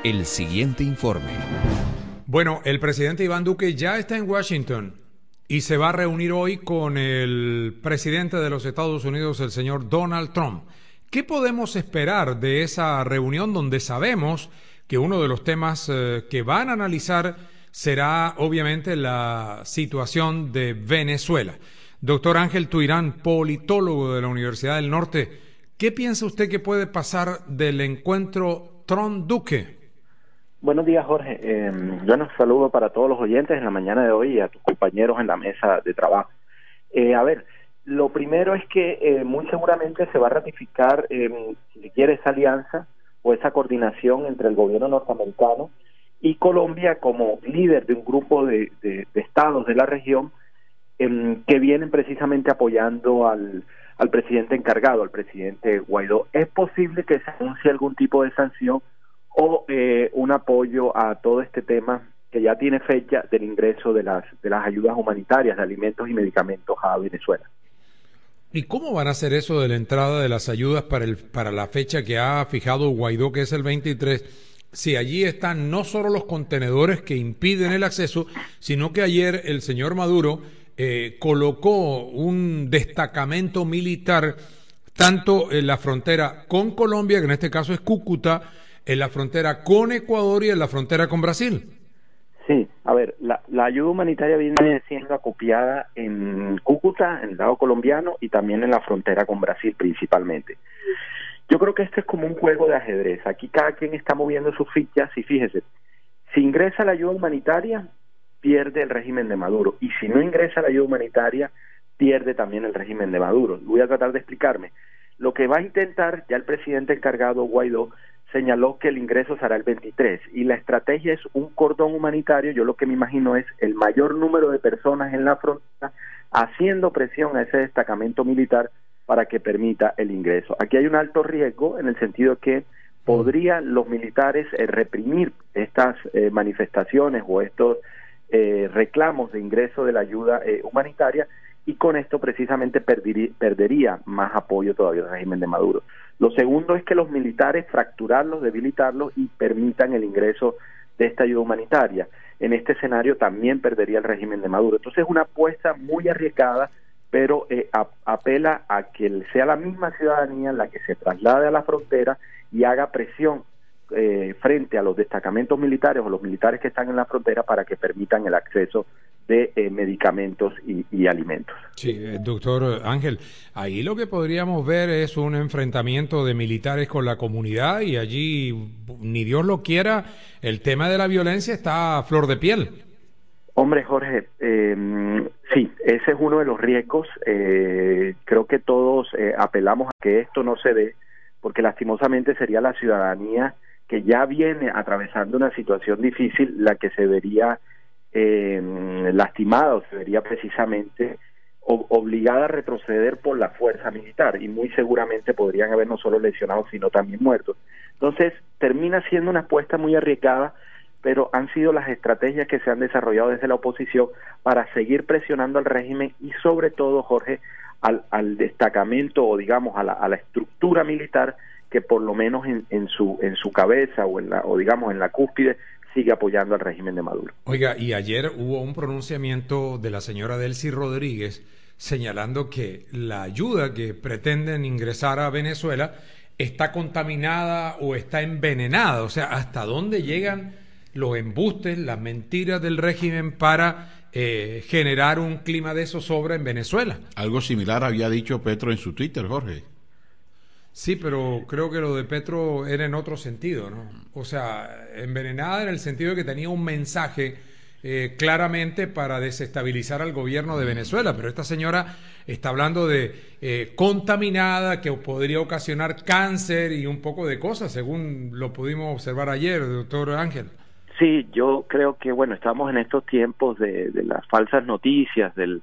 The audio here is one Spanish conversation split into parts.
el siguiente informe. Bueno, el presidente Iván Duque ya está en Washington y se va a reunir hoy con el presidente de los Estados Unidos, el señor Donald Trump. ¿Qué podemos esperar de esa reunión donde sabemos que uno de los temas que van a analizar será obviamente la situación de Venezuela? Doctor Ángel Tuirán, politólogo de la Universidad del Norte, ¿qué piensa usted que puede pasar del encuentro Trump-Duque? Buenos días, Jorge. Yo un saludo para todos los oyentes en la mañana de hoy y a tus compañeros en la mesa de trabajo. A ver, lo primero es que muy seguramente se va a ratificar, si se quiere, esa alianza o esa coordinación entre el gobierno norteamericano y Colombia como líder de un grupo de estados de la región que vienen precisamente apoyando al presidente encargado, al presidente Guaidó. Es posible que se anuncie algún tipo de sanción o un apoyo a todo este tema que ya tiene fecha del ingreso de las ayudas humanitarias de alimentos y medicamentos a Venezuela. ¿Y cómo van a hacer eso de la entrada de las ayudas para la fecha que ha fijado Guaidó, que es el 23? Si allí están no solo los contenedores que impiden el acceso, sino que ayer el señor Maduro colocó un destacamento militar tanto en la frontera con Colombia, que en este caso es Cúcuta, en la frontera con Ecuador y en la frontera con Brasil. Sí, a ver, la ayuda humanitaria viene siendo acopiada en Cúcuta, en el lado colombiano, y también en la frontera con Brasil principalmente. Yo creo que este es como un juego de ajedrez. Aquí cada quien está moviendo sus fichas y fíjese, si ingresa la ayuda humanitaria, pierde el régimen de Maduro, y si no ingresa la ayuda humanitaria, pierde también el régimen de Maduro. Voy a tratar de explicarme. Lo que va a intentar, ya el presidente encargado, Guaidó, señaló que el ingreso será el 23 y la estrategia es un cordón humanitario. Yo lo que me imagino es el mayor número de personas en la frontera haciendo presión a ese destacamento militar para que permita el ingreso. Aquí hay un alto riesgo en el sentido que podrían los militares reprimir estas manifestaciones o estos reclamos de ingreso de la ayuda humanitaria, y con esto precisamente perdería más apoyo todavía al régimen de Maduro. Lo segundo es que los militares fracturarlos, debilitarlos y permitan el ingreso de esta ayuda humanitaria. En este escenario también perdería el régimen de Maduro. Entonces es una apuesta muy arriesgada, pero apela a que sea la misma ciudadanía la que se traslade a la frontera y haga presión frente a los destacamentos militares o los militares que están en la frontera para que permitan el acceso de medicamentos y alimentos. Sí, doctor Ángel, ahí lo que podríamos ver es un enfrentamiento de militares con la comunidad y allí, ni Dios lo quiera, el tema de la violencia está a flor de piel. Hombre, Jorge, sí, ese es uno de los riesgos. Creo que todos apelamos a que esto no se dé, porque lastimosamente sería la ciudadanía que ya viene atravesando una situación difícil la que se vería lastimada o se vería precisamente obligada a retroceder por la fuerza militar, y muy seguramente podrían haber no solo lesionados sino también muertos. Entonces termina siendo una apuesta muy arriesgada, pero han sido las estrategias que se han desarrollado desde la oposición para seguir presionando al régimen y sobre todo, Jorge, al destacamento o digamos a la estructura militar que por lo menos en su cabeza o digamos en la cúspide sigue apoyando al régimen de Maduro. Oiga, y ayer hubo un pronunciamiento de la señora Delcy Rodríguez señalando que la ayuda que pretenden ingresar a Venezuela está contaminada o está envenenada. O sea, ¿hasta dónde llegan los embustes, las mentiras del régimen para generar un clima de zozobra en Venezuela? Algo similar había dicho Petro en su Twitter, Jorge. Sí, pero creo que lo de Petro era en otro sentido, ¿no? O sea, envenenada en el sentido de que tenía un mensaje claramente para desestabilizar al gobierno de Venezuela, pero esta señora está hablando de contaminada, que podría ocasionar cáncer y un poco de cosas, según lo pudimos observar ayer, doctor Ángel. Sí, yo creo que, bueno, estamos en estos tiempos de las falsas noticias, de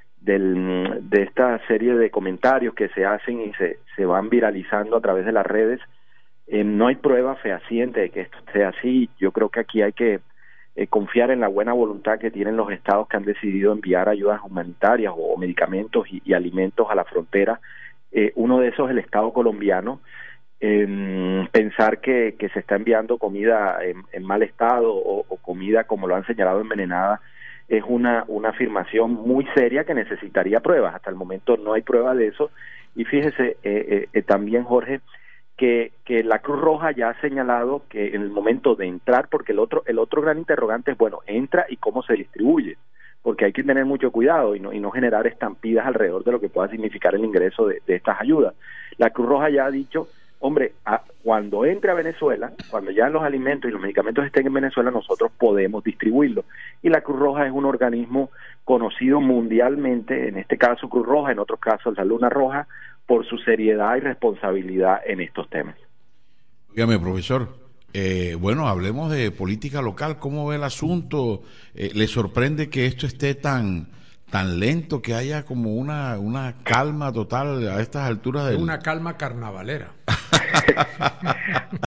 esta serie de comentarios que se hacen y se van viralizando a través de las redes. No hay prueba fehaciente de que esto sea así. Yo creo que aquí hay que confiar en la buena voluntad que tienen los estados que han decidido enviar ayudas humanitarias o medicamentos y alimentos a la frontera. Uno de esos es el estado colombiano, pensar que se está enviando comida en mal estado o comida, como lo han señalado, envenenada, es una afirmación muy seria que necesitaría pruebas. Hasta el momento no hay prueba de eso. Y fíjese también, Jorge, que la Cruz Roja ya ha señalado que en el momento de entrar, porque el otro gran interrogante es, bueno, entra y cómo se distribuye, porque hay que tener mucho cuidado y no generar estampidas alrededor de lo que pueda significar el ingreso de estas ayudas. La Cruz Roja ya ha dicho, hombre, cuando entre a Venezuela, cuando ya los alimentos y los medicamentos estén en Venezuela, nosotros podemos distribuirlos. Y la Cruz Roja es un organismo conocido mundialmente, en este caso Cruz Roja, en otros casos la Luna Roja, por su seriedad y responsabilidad en estos temas. Dígame, profesor, bueno, hablemos de política local. ¿Cómo ve el asunto? ¿Le sorprende que esto esté tan lento, que haya como una calma total a estas alturas? Una calma carnavalera.